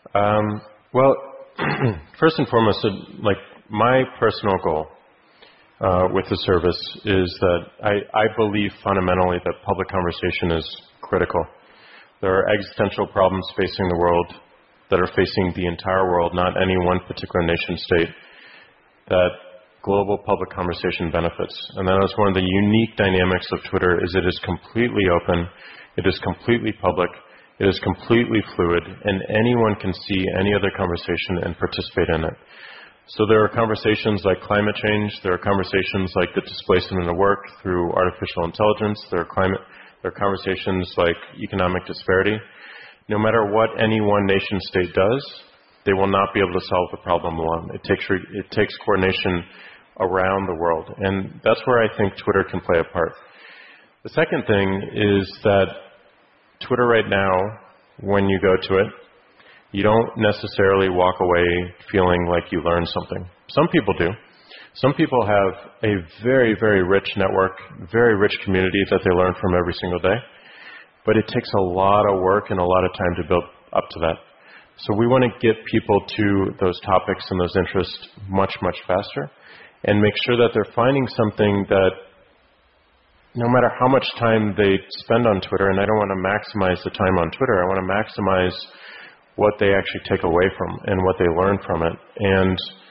Well, first and foremost, like my personal goal with the service is that I believe fundamentally that public conversation is critical. There are existential problems facing the world that are facing the entire world, not any one particular nation state, that global public conversation benefits. And that is one of the unique dynamics of Twitter is it is completely open, it is completely public, it is completely fluid, and anyone can see any other conversation and participate in it. So there are conversations like climate change, there are conversations like the displacement of work through artificial intelligence, there are conversations like economic disparity. No matter what any one nation state does, they will not be able to solve the problem alone. It takes coordination around the world, and that's where I think Twitter can play a part. The second thing is that Twitter right now, when you go to it, you don't necessarily walk away feeling like you learned something. Some people do. Some people have a very, very rich network, very rich community that they learn from every single day. But it takes a lot of work and a lot of time to build up to that. So we want to get people to those topics and those interests much, much faster and make sure that they're finding something that no matter how much time they spend on Twitter, and I don't want to maximize the time on Twitter, I want to maximize what they actually take away from and what they learn from it. And